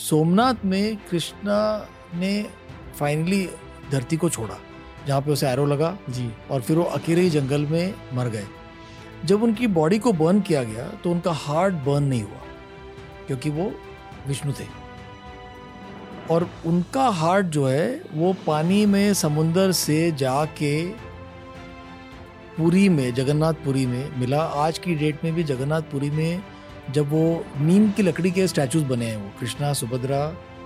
सोमनाथ में कृष्णा ने फाइनली धरती को छोड़ा, जहाँ पे उसे एरो लगा जी। और फिर वो अकेले ही जंगल में मर गए। जब उनकी बॉडी को बर्न किया गया तो उनका हार्ट बर्न नहीं हुआ, क्योंकि वो विष्णु थे। और उनका हार्ट जो है वो पानी में समुंदर से जाके पुरी में, जगन्नाथपुरी में मिला। आज की डेट में भी जगन्नाथपुरी में जब वो नीम की लकड़ी के स्टैचूज बने हैं, वो कृष्णा, सुभद्रा,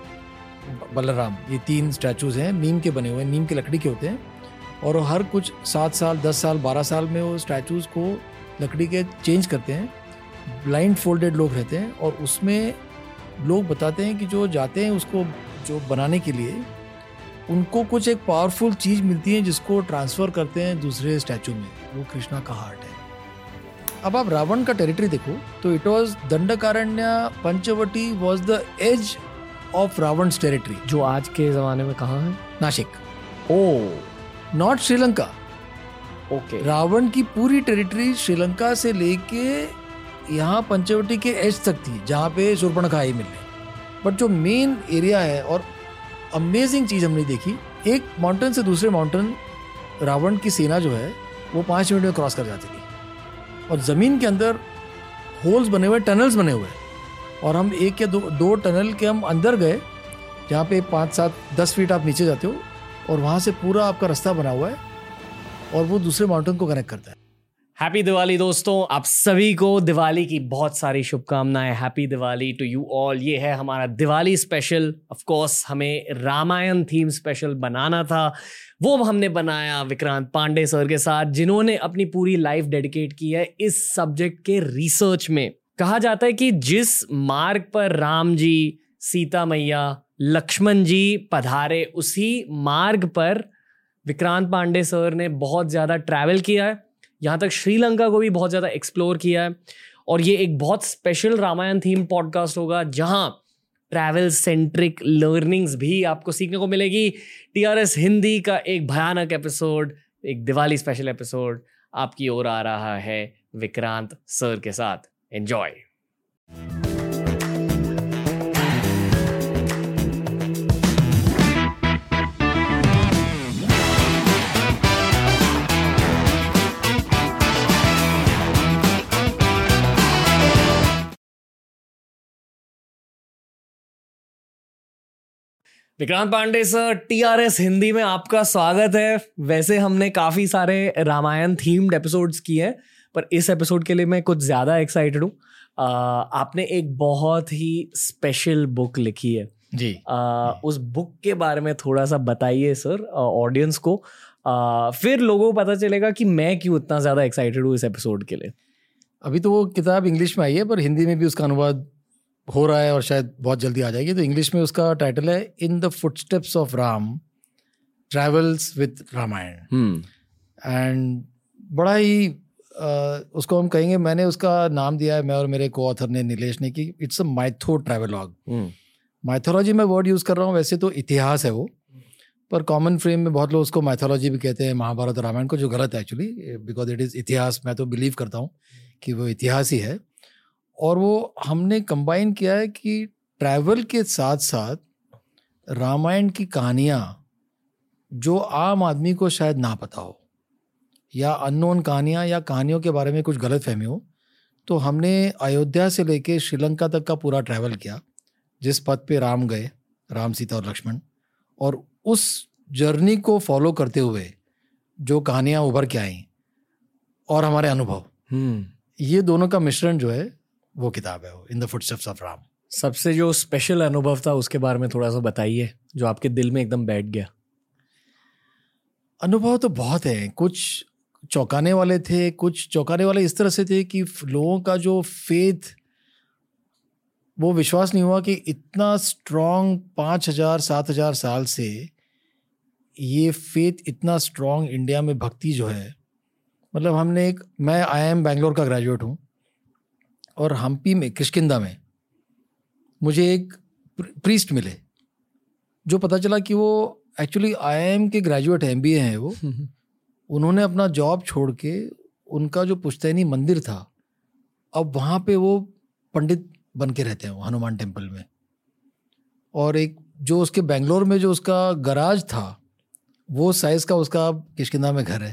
बलराम, ये 3 स्टैचूज हैं, नीम के बने हुए हैं, नीम की लकड़ी के होते हैं। और हर कुछ 7 साल, 10 साल, 12 साल में वो स्टैचूज को लकड़ी के चेंज करते हैं। ब्लाइंड फोल्डेड लोग रहते हैं और उसमें लोग बताते हैं कि जो जाते हैं उसको जो बनाने के लिए, उनको कुछ एक पावरफुल चीज मिलती है जिसको ट्रांसफर करते हैं दूसरे स्टैचू में। वो कृष्णा का हार्ट है। अब आप रावण का टेरिटरी देखो तो it was Dandakaranya, Panchavati was the edge of Ravan's territory, जो आज के जमाने में कहाँ है? Nasik. Oh, not Sri Lanka. Okay. Ravan की पूरी टेरिटरी श्रीलंका से लेके यहाँ पंचवटी के एज तक थी, जहाँ पे शूर्पणखा आई मिलने। बट जो मेन एरिया है, और अमेजिंग चीज हमने देखी, एक माउंटेन से दूसरे माउंटेन रावण की सेना जो है वो 5 मिनट में क्रॉस कर जाती थी। और जमीन के अंदर होल्स बने हुए, टनल्स बने हुए, और हम 1 या 2 टनल के हम अंदर गए, जहाँ पे 5, 7, 10 फीट आप नीचे जाते हो और वहाँ से पूरा आपका रास्ता बना हुआ है और वो दूसरे माउंटेन को कनेक्ट करता है। हैप्पी दिवाली दोस्तों, आप सभी को दिवाली की बहुत सारी शुभकामनाएं। Happy Diwali to you all. ये है हमारा दिवाली स्पेशल। ऑफ कोर्स हमें रामायण थीम स्पेशल बनाना था, वो हमने बनाया विक्रांत पांडे सर के साथ, जिन्होंने अपनी पूरी लाइफ डेडिकेट की है इस सब्जेक्ट के रिसर्च में। कहा जाता है कि जिस मार्ग पर राम जी, सीता मैया, लक्ष्मण जी पधारे, उसी मार्ग पर विक्रांत पांडे सर ने बहुत ज़्यादा ट्रैवल किया है, यहाँ तक श्रीलंका को भी बहुत ज़्यादा एक्सप्लोर किया है। और ये एक बहुत स्पेशल रामायण थीम पॉडकास्ट होगा, जहाँ ट्रैवल सेंट्रिक लर्निंग्स भी आपको सीखने को मिलेगी। टीआरएस हिंदी का एक भयानक एपिसोड, एक दिवाली स्पेशल एपिसोड आपकी ओर आ रहा है विक्रांत सर के साथ। Enjoy. Vikrant Pandey sir, TRS Hindi में आपका स्वागत है। वैसे हमने काफ़ी सारे रामायण थीम्ड एपिसोड्स किए हैं, पर इस एपिसोड के लिए मैं कुछ ज़्यादा एक्साइटेड हूँ। आपने एक बहुत ही स्पेशल बुक लिखी है जी। उस बुक के बारे में थोड़ा सा बताइए सर ऑडियंस को, फिर लोगों को पता चलेगा कि मैं क्यों इतना ज़्यादा एक्साइटेड हूँ इस एपिसोड के लिए। अभी तो वो किताब इंग्लिश में आई है, पर हिंदी में भी उसका अनुवाद हो रहा है और शायद बहुत जल्दी आ जाएगी। तो इंग्लिश में उसका टाइटल है in the footsteps of Ram travels with Ramayana. And बड़ा ही उसको हम कहेंगे, मैंने उसका नाम दिया है, मैं और मेरे को ऑथर ने, नीलेश ने, कि it's a mytho travelogue. Mythology में वर्ड यूज़ कर रहा हूँ, वैसे तो इतिहास है वो, पर कॉमन फ्रेम में बहुत लोग उसको माइथोलॉजी भी कहते हैं, महाभारत और रामायण को, जो गलत है एक्चुअली, बिकॉज इट इज़ इतिहास। मैं तो बिलीव करता हूँ कि वो इतिहास ही है। और वो हमने कंबाइन किया है कि ट्रैवल के साथ साथ रामायण की कहानियाँ जो आम आदमी को शायद ना पता हो, या अननोन कहानियाँ, या कहानियों के बारे में कुछ गलत फहमी हो, तो हमने अयोध्या से लेके श्रीलंका तक का पूरा ट्रैवल किया, जिस पथ पे राम गए, राम, सीता और लक्ष्मण, और उस जर्नी को फॉलो करते हुए जो कहानियाँ उभर के आई और हमारे अनुभव, ये दोनों का मिश्रण जो है वो किताब है, वो in the footsteps of Ram. सबसे जो स्पेशल अनुभव था उसके बारे में थोड़ा सा बताइए, जो आपके दिल में एकदम बैठ गया। अनुभव तो बहुत हैं, कुछ चौंकाने वाले थे, कुछ चौंकाने वाले इस तरह से थे कि लोगों का जो फेथ, वो विश्वास नहीं हुआ कि इतना स्ट्रॉन्ग 5000 7000 साल से ये फेथ इतना स्ट्रॉन्ग इंडिया में, भक्ति जो है, मतलब हमने मैं IIM बैंगलोर का ग्रेजुएट हूँ, और हम्पी में, किष्किंधा में मुझे एक प्रीस्ट मिले, जो पता चला कि वो एक्चुअली IIM के ग्रेजुएट हैं, MBA हैं वो। उन्होंने अपना जॉब छोड़ के, उनका जो पुश्तैनी मंदिर था, अब वहाँ पे वो पंडित बन के रहते हैं, वो हनुमान टेम्पल में। और एक जो उसके बेंगलोर में जो उसका गराज था वो साइज का उसका किष्किंधा में घर है।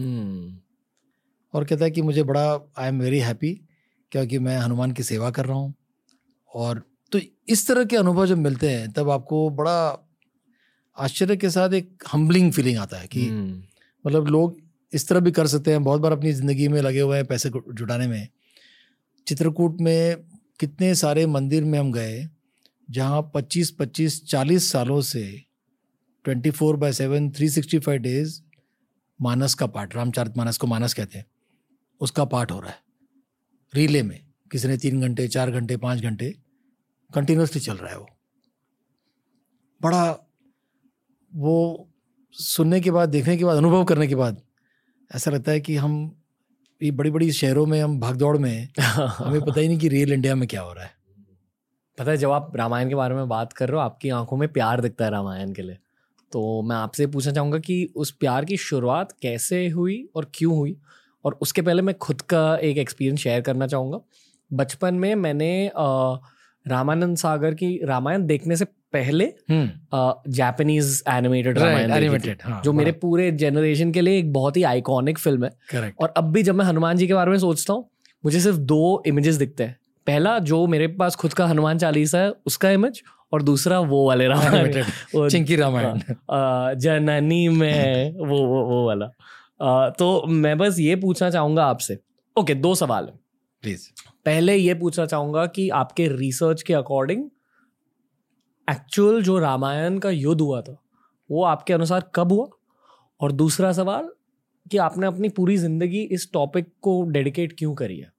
और कहता है कि मुझे बड़ा आई एम वेरी हैप्पी क्योंकि मैं हनुमान की सेवा कर रहा हूँ। और तो इस तरह के अनुभव जब मिलते हैं तब आपको बड़ा आश्चर्य के साथ एक हम्बलिंग फीलिंग आता है कि मतलब लोग इस तरह भी कर सकते हैं। बहुत बार अपनी ज़िंदगी में लगे हुए हैं पैसे जुटाने में। चित्रकूट में कितने सारे मंदिर में हम गए जहाँ 25-40 सालों से 24/7 365 डेज मानस का पाठ, रामचरितमानस को मानस कहते हैं, उसका पाठ हो रहा है रीले में। किसी ने 3 घंटे 4 घंटे 5 घंटे कंटिन्यूसली चल रहा है। वो बड़ा वो सुनने के बाद, देखने के बाद, अनुभव करने के बाद ऐसा लगता है कि हम ये बड़ी बड़ी शहरों में हम भागदौड़ में हमें पता ही नहीं कि रियल इंडिया में क्या हो रहा है। पता है, जब आप रामायण के बारे में बात कर रहे हो आपकी आंखों में प्यार दिखता है रामायण के लिए। तो मैं आपसे पूछना चाहूँगा कि उस प्यार की शुरुआत कैसे हुई और क्यों हुई। और उसके पहले मैं खुद का एक एक्सपीरियंस शेयर करना चाहूँगा। बचपन में मैंने रामानंद सागर की रामायण देखने से पहले जापानीज एनिमेटेड रामायण जो मेरे पूरे जनरेशन के लिए एक बहुत ही आइकॉनिक फिल्म है। Correct. और अब भी जब मैं हनुमान जी के बारे में सोचता हूँ मुझे सिर्फ 2 इमेजेस दिखते हैं। पहला जो मेरे पास खुद का हनुमान चालीसा है उसका इमेज, और दूसरा वो वाले रामायण चिंकी रामायण जननी में वो वाला। तो मैं बस ये पूछना चाहूंगा आपसे, ओके 2 सवाल है प्लीज। पहले ये पूछना चाहूंगा कि आपके रिसर्च के अकॉर्डिंग एक्चुअल जो रामायण का युद्ध हुआ था वो आपके अनुसार कब हुआ, और दूसरा सवाल कि आपने अपनी पूरी जिंदगी इस टॉपिक को डेडिकेट क्यों करी है।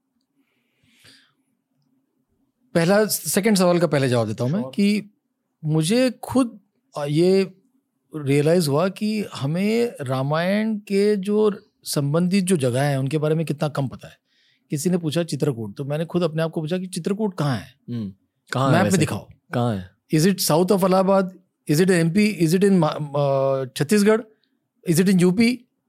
पहला सेकंड सवाल का पहले जवाब देता हूं मैं कि मुझे खुद ये रियलाइज हुआ कि हमें रामायण के जो संबंधित जो जगह है उनके बारे में कितना कम पता है। किसी ने पूछा चित्रकूट, तो मैंने खुद अपने आप को पूछा कि चित्रकूट कहाँ है, कहाँ मैप में दिखाओ कहाँ है। Is it south of Allahabad, is it in MP, is it in Chhattisgarh, is it in UP?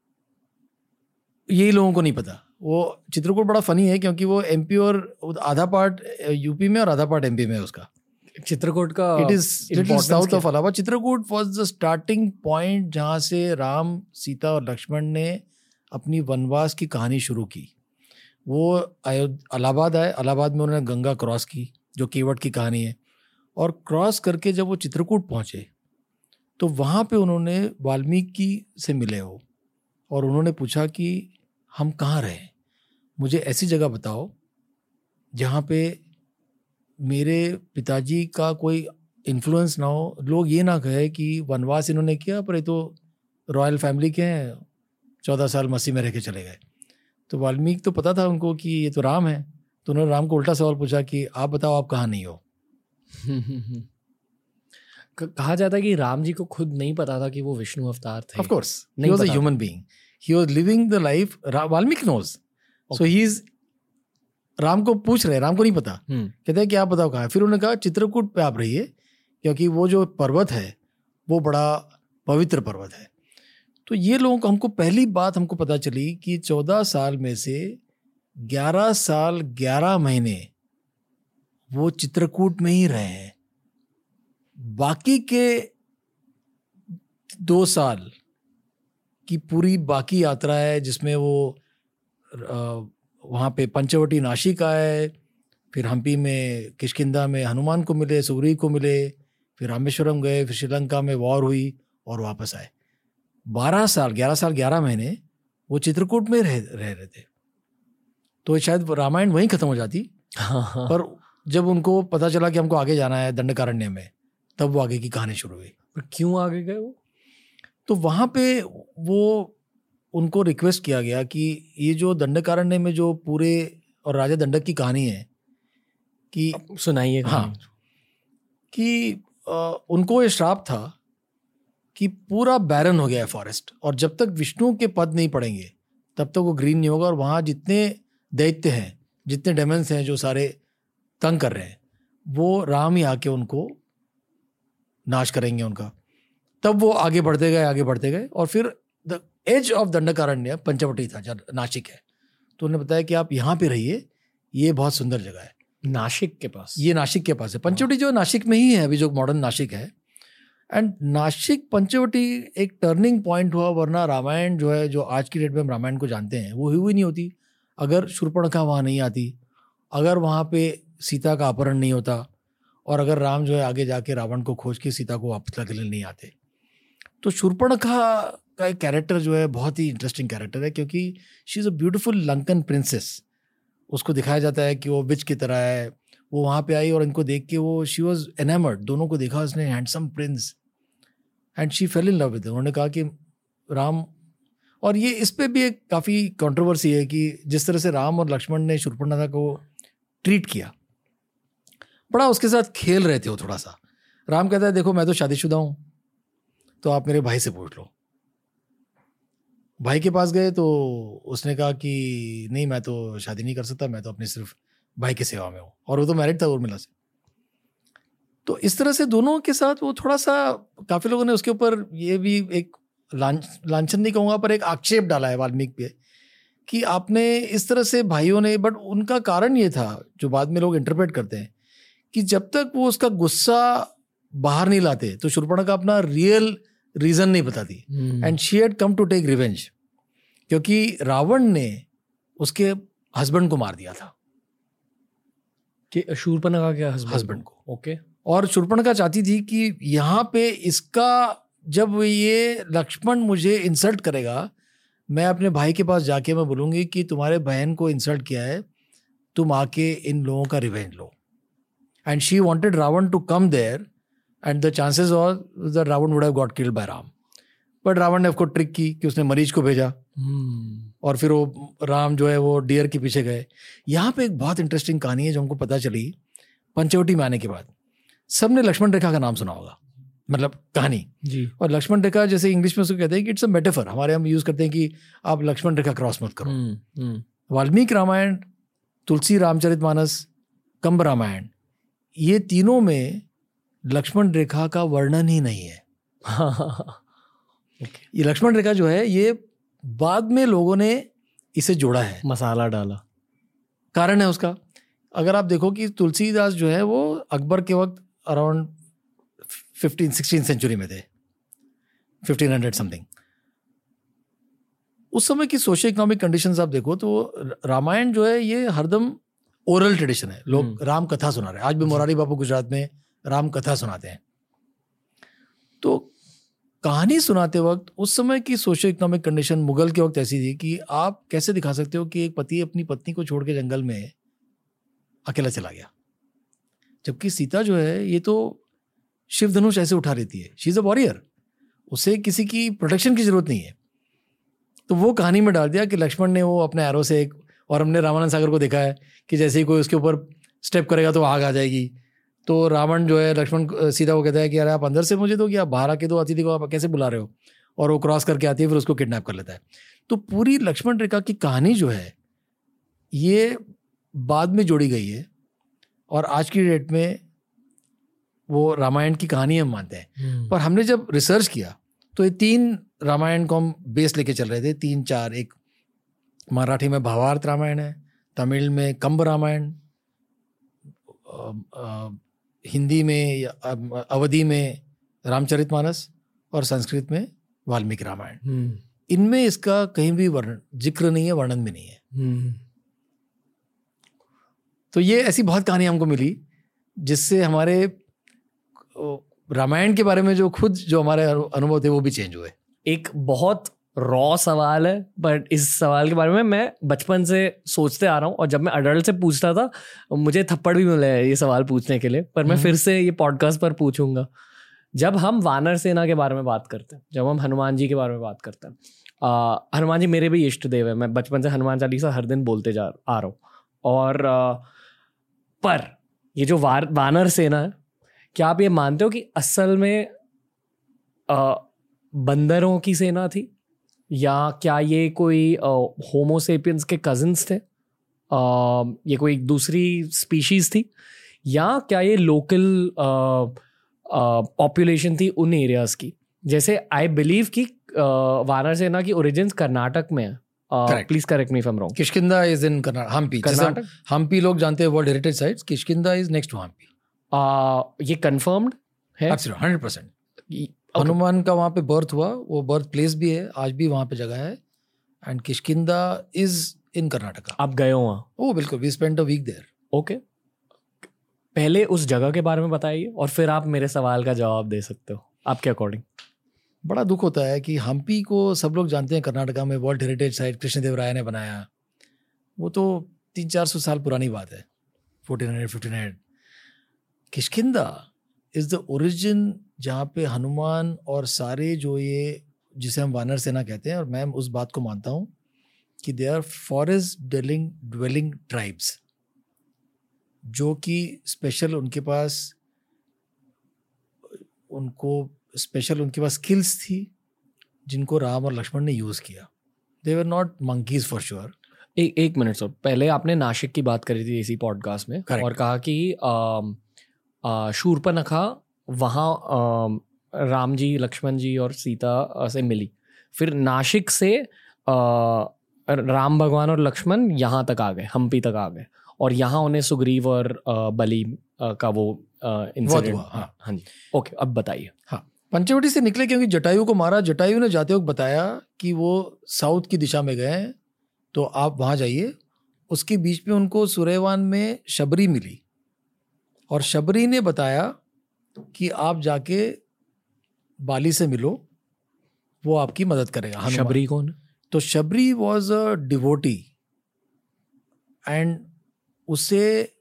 यही लोगों को नहीं पता। वो चित्रकूट बड़ा फनी है क्योंकि वो एमपी और आधा पार्ट यूपी में और आधा पार्ट एमपी में है उसका। चित्रकूट का it is little south of Allahabad. Chitrakoot was the starting point जहाँ से राम, सीता और लक्ष्मण ने अपनी वनवास की कहानी शुरू की। वो इलाहाबाद आए, इलाहाबाद में उन्होंने गंगा क्रॉस की जो केवट की कहानी है, और क्रॉस करके जब वो चित्रकूट पहुँचे तो वहाँ पे उन्होंने वाल्मीकि से मिले हो और उन्होंने पूछा कि हम कहाँ रहें, मुझे ऐसी जगह बताओ जहाँ पे मेरे पिताजी का कोई इन्फ्लुएंस ना हो, लोग ये ना कहे कि वनवास इन्होंने किया पर ये तो रॉयल फैमिली के हैं, 14 साल मस्सी में रह के चले गए। तो वाल्मीकि तो पता था उनको कि ये तो राम है, तो उन्होंने राम को उल्टा सवाल पूछा कि आप बताओ आप कहाँ नहीं हो। कहा जाता है कि राम जी को खुद नहीं पता था कि वो विष्णु अवतार थे। Of course, he was a human being. He was living the life. Valmiki knows. So he is. Ram को पूछ रहे, राम को नहीं पता। कहते हैं कि आप बताओ कहाँ है। फिर उन्होंने कहा चित्रकूट पे आप रहिए क्योंकि वो जो पर्वत है वो बड़ा पवित्र पर्वत है। तो ये लोगों को, हमको पहली बात हमको पता चली कि 14 साल में से 11 साल 11 महीने वो चित्रकूट में ही रहे हैं। बाकी के 2 साल की पूरी बाकी यात्रा है जिसमें वो वहाँ पे पंचवटी नासिक आए, फिर हम्पी में किष्किंधा में हनुमान को मिले, सूरी को मिले, फिर रामेश्वरम गए, फिर श्रीलंका में वॉर हुई और वापस आए। 11 साल 11 महीने वो चित्रकूट में रह रहे थे। तो शायद रामायण वहीं खत्म हो जाती। पर जब उनको पता चला कि हमको आगे जाना है दंडकारण्य में, तब वो आगे की कहानी शुरू हुई। पर क्यों आगे गए वो? तो वहाँ पे वो उनको रिक्वेस्ट किया गया कि ये जो दंडकारण्य में जो पूरे और राजा दंडक की कहानी है कि सुनाइए। हाँ, कि उनको ये श्राप था कि पूरा बैरन हो गया है फॉरेस्ट, और जब तक विष्णु के पद नहीं पड़ेंगे तब तक वो ग्रीन नहीं होगा, और वहाँ जितने दैत्य हैं, जितने डेमन्स हैं जो सारे तंग कर रहे हैं, वो राम ही आके उनको नाश करेंगे उनका। तब वो आगे बढ़ते गए और फिर the edge of Dandakaranya Panchavati था जहाँ नासिक है। तो उन्होंने बताया कि आप यहाँ पे रहिए, ये बहुत सुंदर जगह है। नासिक के पास, ये नासिक के पास है। पंचवटी जो नासिक में ही है अभी, जो मॉडर्न नासिक है। एंड नासिक पंचवटी एक टर्निंग पॉइंट हुआ, वरना रामायण जो है, जो आज की डेट में हम रामायण को जानते हैं, वो हुई नहीं होती अगर शूर्पणखा वहाँ नहीं आती, अगर वहाँ पे सीता का अपहरण नहीं होता, और अगर राम जो है आगे जाके रावण को खोज के सीता को वापस लाने के लिए नहीं आते। तो शूर्पणखा का एक कैरेक्टर जो है बहुत ही इंटरेस्टिंग कैरेक्टर है, क्योंकि she is a beautiful Lankan princess. उसको दिखाया जाता है कि वो विच की तरह है। वो वहाँ पे आई और इनको देख के वो शी वॉज एनामर्ड, दोनों को देखा उसने, handsome prince, and she fell in love with. उन्होंने कहा कि राम, और ये इस पे भी एक काफ़ी कंट्रोवर्सी है कि जिस तरह से राम और लक्ष्मण ने शूर्पणखा को ट्रीट किया, बड़ा उसके साथ खेल रहे थे वो थोड़ा सा। राम कहता है देखो मैं तो शादीशुदा हूँ, तो आप मेरे भाई से पूछ लो। भाई के पास गए तो उसने कहा कि नहीं मैं तो शादी नहीं कर सकता, मैं तो अपने सिर्फ भाई की सेवा में हूँ, और वो तो मैरिड था उर्मिला से। तो इस तरह से दोनों के साथ वो थोड़ा सा, काफ़ी लोगों ने उसके ऊपर ये भी एक लांछन नहीं कहूँगा पर एक आक्षेप डाला है वाल्मीकि पे कि आपने इस तरह से भाइयों ने, बट उनका कारण ये था जो बाद में लोग इंटरप्रेट करते हैं कि जब तक वो उसका गुस्सा बाहर नहीं लाते तो शूर्पणखा अपना रियल रीजन नहीं बताती, and she had come to take revenge, क्योंकि रावण ने उसके हस्बैंड को मार दिया था, कि शूर्पणखा के हस्बैंड को। ओके। और शूर्पणखा चाहती थी कि यहाँ पे इसका, जब ये लक्ष्मण मुझे इंसल्ट करेगा, मैं अपने भाई के पास जाके मैं बोलूँगी कि तुम्हारे बहन को इंसल्ट किया है, तुम आके इन लोगों का रिवेंज लो। And she wanted Ravan to come there, and the chances are that Ravan would have got killed by Ram. But Ravan ने उसको ट्रिक की कि उसने मरीच को भेजा, और फिर वो राम जो है वो डियर के पीछे गए। यहाँ पे एक बहुत इंटरेस्टिंग कहानी है जो हमको पता चली पंचवटी में आने के बाद। सबने लक्ष्मण रेखा का नाम सुना होगा, मतलब कहानी जी। और लक्ष्मण रेखा जैसे इंग्लिश में उसको कहते हैं कि इट्स अ मेटाफर, हमारे हम यूज करते हैं कि आप लक्ष्मण रेखा क्रॉस मत करो। वाल्मीकि रामायण, तुलसी रामचरितमानस, कंब रामायण, ये तीनों में लक्ष्मण रेखा का वर्णन ही नहीं है। ये लक्ष्मण रेखा जो है ये बाद में लोगों ने इसे जोड़ा है, मसाला डाला। कारण है उसका, अगर आप देखो कि तुलसीदास जो है वो अकबर के वक्त अराउंड 16th सेंचुरी में थे, 1500 समथिंग। उस समय की सोशियो इकोनॉमिक कंडीशंस आप देखो तो रामायण जो है ये हरदम ओरल ट्रेडिशन है, लोग राम कथा सुना रहे हैं। आज भी मोरारी बापू गुजरात में राम कथा सुनाते हैं। तो कहानी सुनाते वक्त उस समय की सोशियो इकोनॉमिक कंडीशन मुगल के वक्त ऐसी थी कि आप कैसे दिखा सकते हो कि एक पति अपनी पत्नी को छोड़ के जंगल में अकेला चला गया, जबकि सीता जो है ये तो शिव धनुष ऐसे उठा लेती है, शी इज अ वॉरियर, उसे किसी की प्रोटेक्शन की जरूरत नहीं है। तो वो कहानी में डाल दिया कि लक्ष्मण ने वो अपने एरो से एक, और हमने रामानंद सागर को देखा है कि जैसे ही कोई उसके ऊपर स्टेप करेगा तो आग आ जाएगी। तो रावण जो है लक्ष्मण सीता को कहता है कि यार आप अंदर से मुझे दो कि आप बाहर आके दो, अतिथि को आप कैसे बुला रहे हो, और वो क्रॉस करके आती है, फिर उसको किडनैप कर लेता है। तो पूरी लक्ष्मण रेखा की कहानी जो है ये बाद में जोड़ी गई है, और आज की डेट में वो रामायण की कहानी हम मानते हैं। पर हमने जब रिसर्च किया तो ये 3 रामायण को हम बेस लेके चल रहे थे, 3-4। एक मराठी में भावार्थ रामायण है, तमिल में कंब रामायण, हिंदी में अवधी में रामचरितमानस, और संस्कृत में वाल्मीकि रामायण। इनमें इसका कहीं भी जिक्र नहीं है, वर्णन भी नहीं है। तो ये ऐसी बहुत कहानी हमको मिली जिससे हमारे रामायण के बारे में जो हमारे अनुभव थे वो भी चेंज हुए। एक बहुत रॉ सवाल है, बट इस सवाल के बारे में मैं बचपन से सोचते आ रहा हूँ, और जब मैं अडल्ट से पूछता था मुझे थप्पड़ भी मिले ये सवाल पूछने के लिए, पर मैं फिर से ये पॉडकास्ट पर पूछूंगा। जब हम वानर सेना के बारे में बात करते हैं, जब हम हनुमान जी के बारे में बात करते हैं, हनुमान जी मेरे भी इष्ट देव है, मैं बचपन से हनुमान चालीसा हर दिन बोलते आ रहा हूँ। और पर ये जो वानर सेना है, क्या आप ये मानते हो कि असल में बंदरों की सेना थी, या क्या ये कोई होमोसेपियंस के कजिन्स थे, ये कोई दूसरी स्पीशीज थी, या क्या ये लोकल पॉपुलेशन थी उन एरियाज की? जैसे आई बिलीव कि वानर सेना की ओरिजिन्स कर्नाटक में है, please correct me if I am wrong. Kishkindha is in Hampi. Karnataka? Hampi लोग जानते हैं world heritage sites. Kishkindha is next to Hampi. ये कंफर्म्ड है? एब्सोल्युटली 100%. हनुमान का वहाँ पे बर्थ हुआ, वो बर्थ प्लेस भी है, आज भी वहाँ पे जगह है. And Kishkindha is in Karnataka. आप गए हो वहाँ? ओ बिल्कुल, we spent a week there. Okay, पहले उस जगह के बारे में बताइए और फिर आप मेरे सवाल का जवाब दे सकते हो आपके अकॉर्डिंग. बड़ा दुख होता है कि हम्पी को सब लोग जानते हैं कर्नाटका में वर्ल्ड हेरिटेज साइट कृष्णदेवराय ने बनाया. वो तो 300-400 साल पुरानी बात है, 1400-1500. किष्किंधा इज द ओरिजिन जहाँ पे हनुमान और सारे जो ये जिसे हम वानर सेना कहते हैं, और मैं उस बात को मानता हूँ कि they are forest dwelling tribes, जो कि स्पेशल उनके पास स्किल्स थी जिनको राम और लक्ष्मण ने यूज़ किया. They were not monkeys for sure. एक मिनट सर, पहले आपने नासिक की बात करी थी इसी पॉडकास्ट में. Correct. और कहा कि शूर्पणखा वहाँ राम जी, लक्ष्मण जी और सीता से मिली. फिर नासिक से राम भगवान और लक्ष्मण यहाँ तक आ गए, हम्पी तक आ गए, और यहाँ उन्हें सुग्रीव और बलि का वो इंसिडेंट. हाँ जी, ओके, अब बताइए. हाँ, पंचवटी से निकले क्योंकि जटायु को मारा. जटायु ने जाते वक्त बताया कि वो साउथ की दिशा में गए, तो आप वहाँ जाइए. उसके बीच में उनको सुरेवान में शबरी मिली, और शबरी ने बताया कि आप जाके बाली से मिलो, वो आपकी मदद करेगा. हनुमान. शबरी कौन? तो Shabari was a devotee, and उसे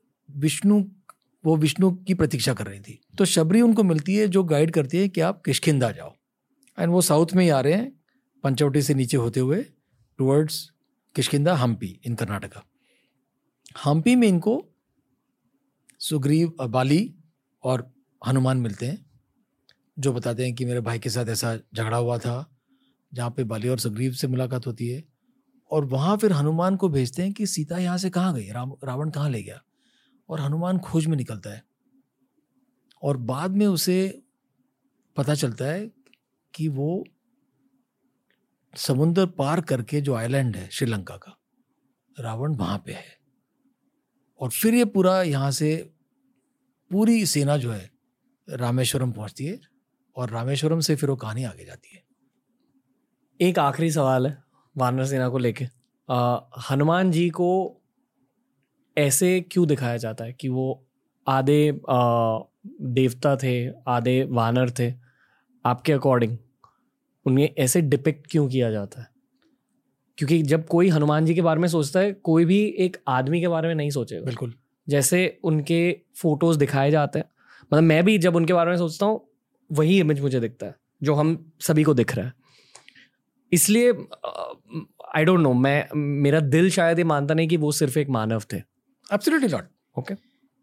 विष्णु की प्रतीक्षा कर रही थी. तो शबरी उनको मिलती है, जो गाइड करती है कि आप किष्किंधा जाओ. एंड वो साउथ में ही आ रहे हैं, पंचवटी से नीचे होते हुए टुवर्ड्स किष्किंधा, हम्पी इन कर्नाटका. हम्पी में इनको सुग्रीव, बाली और हनुमान मिलते हैं, जो बताते हैं कि मेरे भाई के साथ ऐसा झगड़ा हुआ था, जहाँ पे बाली और सुग्रीव से मुलाकात होती है. और वहाँ फिर हनुमान को भेजते हैं कि सीता यहाँ से कहाँ गई, रावण कहाँ ले गया. और हनुमान खोज में निकलता है, और बाद में उसे पता चलता है कि वो समुद्र पार करके जो आइलैंड है श्रीलंका का, रावण वहाँ पे है. और फिर ये पूरा यहाँ से पूरी सेना जो है रामेश्वरम पहुँचती है, और रामेश्वरम से फिर वो कहानी आगे जाती है. एक आखिरी सवाल है वानर सेना को लेके. हनुमान जी को ऐसे क्यों दिखाया जाता है कि वो आधे देवता थे, आधे वानर थे? आपके अकॉर्डिंग उन्हें ऐसे डिपिक्ट क्यों किया जाता है? क्योंकि जब कोई हनुमान जी के बारे में सोचता है, कोई भी एक आदमी के बारे में नहीं सोचेगा. बिल्कुल. जैसे उनके फोटोज दिखाए जाते हैं, मतलब मैं भी जब उनके बारे में सोचता हूँ, वही इमेज मुझे दिखता है जो हम सभी को दिख रहा है. इसलिए आई डोंट नो, मेरा दिल शायद ये मानता नहीं कि वो सिर्फ एक मानव थे. Absolutely not. Okay.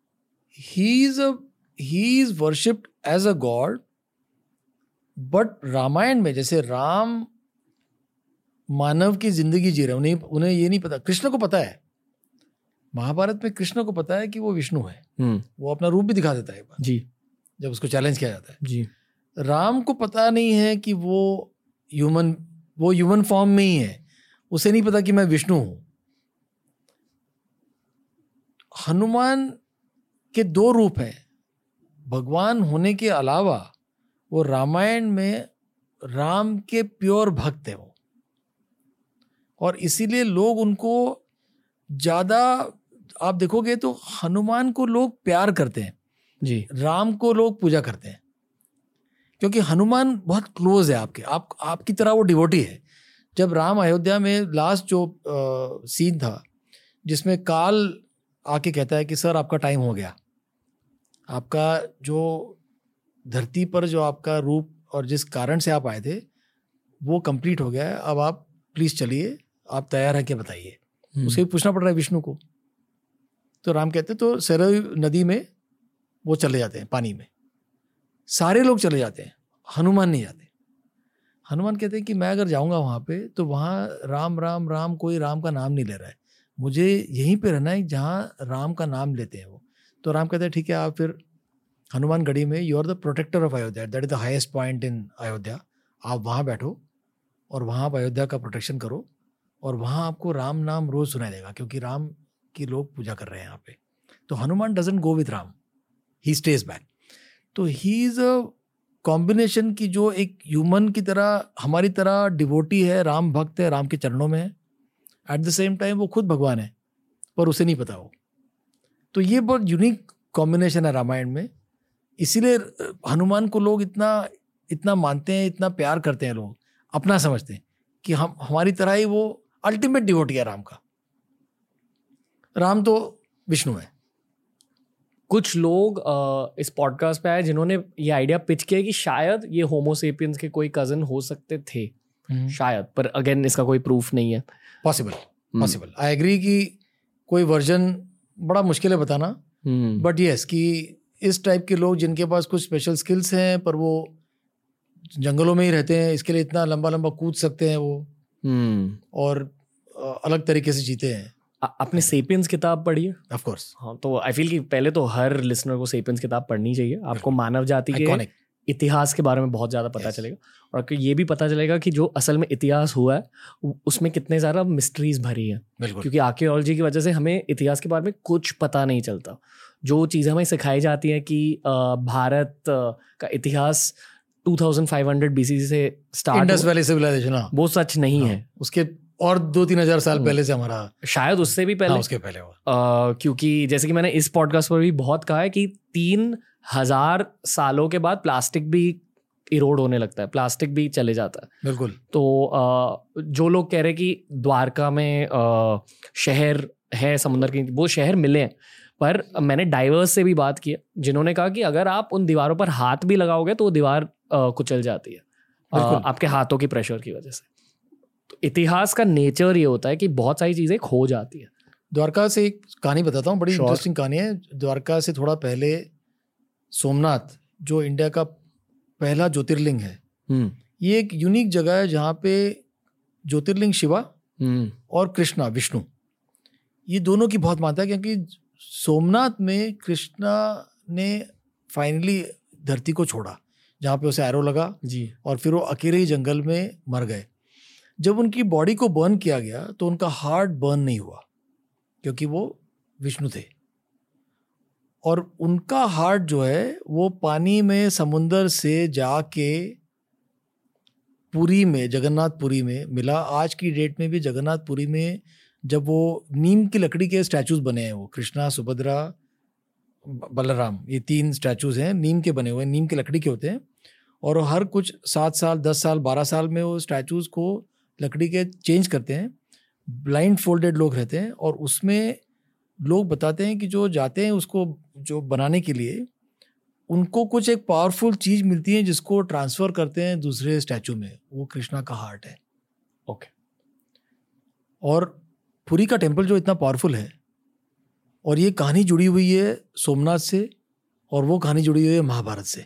He is worshipped as a god, but Ramayan में जैसे राम मानव की जिंदगी जी रहे, उन्हें ये नहीं पता. कृष्ण को पता है, महाभारत में कृष्ण को पता है कि वो विष्णु है. वो अपना रूप भी दिखा देता है जी, जब उसको चैलेंज किया जाता है. जी. राम को पता नहीं है कि वो ह्यूमन फॉर्म में ही है. उसे नहीं पता कि मैं विष्णु हूं. हनुमान के 2 रूप हैं. भगवान होने के अलावा वो रामायण में राम के प्योर भक्त हैं वो, और इसीलिए लोग उनको ज़्यादा, आप देखोगे तो हनुमान को लोग प्यार करते हैं जी, राम को लोग पूजा करते हैं, क्योंकि हनुमान बहुत क्लोज है आपकी तरह वो डिवोटी है. जब राम अयोध्या में लास्ट जो सीन था, जिसमें काल आके कहता है कि सर आपका टाइम हो गया, आपका जो धरती पर जो आपका रूप और जिस कारण से आप आए थे वो कंप्लीट हो गया है, अब आप प्लीज चलिए, आप तैयार हैं क्या बताइए. उसे पूछना पड़ रहा है विष्णु को. तो राम कहते तो सरयू नदी में वो चले जाते हैं, पानी में सारे लोग चले जाते हैं, हनुमान नहीं जाते. हनुमान कहते हैं कि मैं अगर जाऊंगा वहाँ पे तो वहाँ राम राम राम, कोई राम का नाम नहीं ले रहा है, मुझे यहीं पे रहना है जहाँ राम का नाम लेते हैं वो. तो राम कहते हैं ठीक है, आप फिर हनुमान गढ़ी में, you are the protector of Ayodhya, that is the highest point in Ayodhya, आप वहाँ बैठो और वहाँ आप अयोध्या का प्रोटेक्शन करो, और वहाँ आपको राम नाम रोज सुनाई देगा, क्योंकि राम की लोग पूजा कर रहे हैं यहाँ पे. तो Hanuman doesn't go with Ram, he stays back. तो ही इज अ कॉम्बिनेशन की जो एक ह्यूमन की तरह, हमारी तरह डिवोटी है, राम भक्त है, राम के चरणों में है. एट द सेम टाइम वो खुद भगवान है, पर उसे नहीं पता वो. तो ये बहुत यूनिक कॉम्बिनेशन है रामायण में. इसीलिए हनुमान को लोग इतना मानते हैं, इतना प्यार करते हैं, लोग अपना समझते हैं कि हम हमारी तरह ही वो अल्टीमेट डिवोटी है राम का. राम तो विष्णु है. कुछ लोग इस पॉडकास्ट पे आए जिन्होंने ये आइडिया पिच किया कि शायद ये होमो सेपियंस के कोई कजन हो सकते थे, शायद, पर अगेन इसका कोई प्रूफ नहीं है. पॉसिबल आई एग्री कि कोई वर्जन बड़ा मुश्किल है बताना, बट यस कि इस टाइप के लोग जिनके पास कुछ स्पेशल स्किल्स हैं पर वो जंगलों में ही रहते हैं, इसके लिए इतना लंबा लंबा कूद सकते हैं वो, और अलग तरीके से जीते हैं. आपने सेपियंस किताब पढ़ी है? Of course. हाँ, तो आई फील कि पहले तो हर लिसनर को सेपियंस किताब पढ़नी चाहिए. आपको मानव जाति के इतिहास के बारे में बहुत ज़्यादा पता चलेगा, और आपको ये भी पता चलेगा कि जो असल में इतिहास हुआ है उसमें कितने ज़्यादा मिस्ट्रीज भरी हैं. क्योंकि आर्कियोलॉजी की वजह से हमें इतिहास के बारे में कुछ पता नहीं चलता. जो चीज़ें हमें सिखाई जाती हैं कि भारत का इतिहास 2500 BC से स्टार्ट, इंडस वैली सिविलाइजेशन, वो सच नहीं है. उसके और 2-3 हज़ार साल पहले से हमारा, शायद उससे भी पहले, उसके पहले क्योंकि जैसे कि मैंने इस पॉडकास्ट पर भी बहुत कहा है कि 3000 सालों के बाद प्लास्टिक भी इरोड होने लगता है, प्लास्टिक भी चले जाता है. बिल्कुल. तो जो लोग कह रहे हैं कि द्वारका में शहर है समुद्र की, वो शहर मिले हैं, पर मैंने डाइवर्स से भी बात की है जिन्होंने कहा कि अगर आप उन दीवारों पर हाथ भी लगाओगे तो वो दीवार कुचल जाती है आपके हाथों की प्रेशर की वजह से. तो इतिहास का नेचर ये होता है कि बहुत सारी चीज़ें खो जाती है. द्वारका से एक कहानी बताता हूँ, बड़ी इंटरेस्टिंग कहानी है. द्वारका से थोड़ा पहले सोमनाथ, जो इंडिया का पहला ज्योतिर्लिंग है, ये एक यूनिक जगह है जहाँ पे ज्योतिर्लिंग शिवा और कृष्णा विष्णु, ये दोनों की बहुत मानता है. क्योंकि सोमनाथ में कृष्णा ने फाइनली धरती को छोड़ा, जहाँ पे उसे एरो लगा जी, और फिर वो अकेले ही जंगल में मर गए. जब उनकी बॉडी को बर्न किया गया तो उनका हार्ट बर्न नहीं हुआ, क्योंकि वो विष्णु थे. और उनका हार्ट जो है वो पानी में समुंदर से जाके पुरी में, जगन्नाथपुरी में मिला. आज की डेट में भी जगन्नाथपुरी में जब वो नीम की लकड़ी के स्टैचूज बने हैं, वो कृष्णा, सुभद्रा, बलराम, ये 3 स्टैचूज हैं, नीम के बने हुए, नीम की लकड़ी के होते हैं. और हर कुछ 7 साल, 10 साल, 12 साल में वो स्टैचूज को लकड़ी के चेंज करते हैं. ब्लाइंड फोल्डेड लोग रहते हैं, और उसमें लोग बताते हैं कि जो जाते हैं उसको जो बनाने के लिए, उनको कुछ एक पावरफुल चीज़ मिलती है जिसको ट्रांसफ़र करते हैं दूसरे स्टैचू में. वो कृष्णा का हार्ट है. ओके. और पुरी का टेम्पल जो इतना पावरफुल है, और ये कहानी जुड़ी हुई है सोमनाथ से, और वो कहानी जुड़ी हुई है महाभारत से.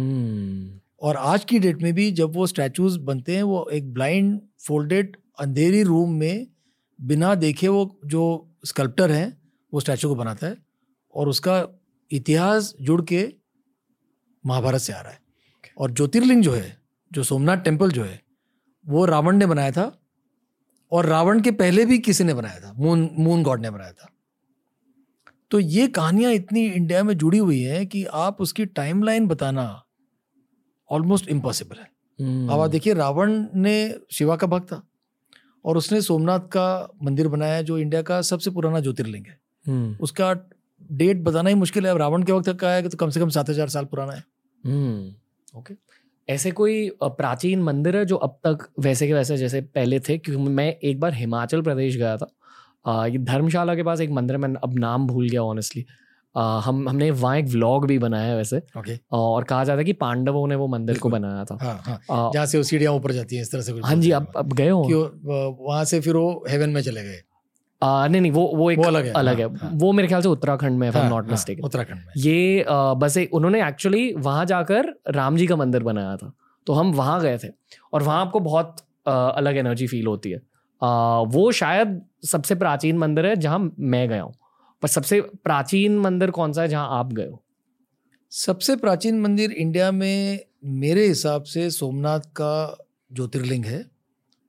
और आज की डेट में भी जब वो स्टैचूज बनते हैं, वो एक ब्लाइंड फोल्डेड अंधेरी रूम में बिना देखे वो जो स्कल्प्टर है वो स्टैचू को बनाता है, और उसका इतिहास जुड़ के महाभारत से आ रहा है. और ज्योतिर्लिंग जो है, जो सोमनाथ टेम्पल जो है, वो रावण ने बनाया था, और रावण के पहले भी किसी ने बनाया था, मून गॉड ने बनाया था. तो ये कहानियां इतनी इंडिया में जुड़ी हुई हैं कि आप उसकी टाइमलाइन बताना ऑलमोस्ट इम्पॉसिबल है. अब आप देखिए, रावण ने शिवा का भक्त था, और उसने सोमनाथ का मंदिर बनाया, जो इंडिया का सबसे पुराना ज्योतिर्लिंग है. उसका डेट बताना ही मुश्किल है. अब रावण के वक्त का है तो कम से कम 7000 साल पुराना है. ओके. ऐसे कोई प्राचीन मंदिर है जो अब तक वैसे के वैसे जैसे पहले थे? क्योंकि मैं एक बार हिमाचल प्रदेश गया था, ये धर्मशाला के पास एक मंदिर है, मैं अब नाम भूल गया ऑनेस्टली. हमने वहाँ एक व्लॉग भी बनाया है वैसे. और कहा जाता है कि पांडवों ने वो मंदिर को बनाया था. जहाँ से सीढ़ियाँ ऊपर जाती हैं इस तरह से. हाँ जी. अब गए हो वहाँ से? फिर वो हेवन में चले गए. नहीं, वो एक अलग है. वो मेरे ख्याल से उत्तराखंड में, नॉट मिस्टेकन. उत्तराखंड में ये बस उन्होंने एक्चुअली वहां जाकर राम जी का मंदिर बनाया था. तो हम वहां गए थे, और वहां आपको बहुत अलग एनर्जी फील होती है. वो शायद सबसे प्राचीन मंदिर है जहां मैं गया हूँ. पर सबसे प्राचीन मंदिर कौन सा है जहां आप गए हो? सबसे प्राचीन मंदिर इंडिया में मेरे हिसाब से सोमनाथ का ज्योतिर्लिंग है,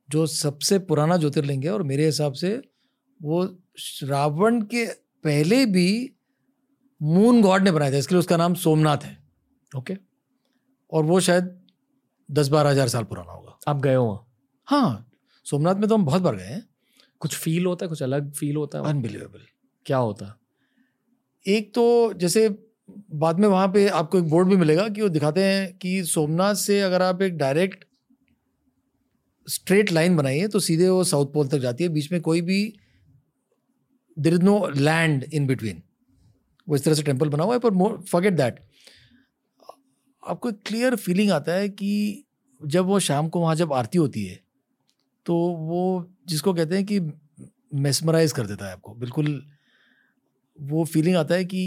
जो सबसे पुराना ज्योतिर्लिंग है, और मेरे हिसाब से वो रावण के पहले भी मून गॉड ने बनाया था, इसके लिए उसका नाम सोमनाथ है। ओके, और वो शायद 10-12 हज़ार साल पुराना होगा। आप गए हो? हाँ, सोमनाथ में तो हम बहुत बार गए हैं। कुछ फील होता है, कुछ अलग फील होता है? अनबिलीवेबल। क्या होता है? एक तो जैसे बाद में वहाँ पे आपको एक बोर्ड भी मिलेगा कि वो दिखाते हैं कि सोमनाथ से अगर आप एक डायरेक्ट स्ट्रेट लाइन बनाइए तो सीधे वो साउथ पोल तक जाती है, बीच में कोई भी there is no land in between. वो इस तरह से टेम्पल बना हुआ है, पर फॉरगेट दैट, आपको एक क्लियर फीलिंग आता है कि जब वो शाम को वहाँ जब आरती होती है तो वो जिसको कहते हैं कि मेस्मराइज कर देता है आपको, बिल्कुल वो फीलिंग आता है कि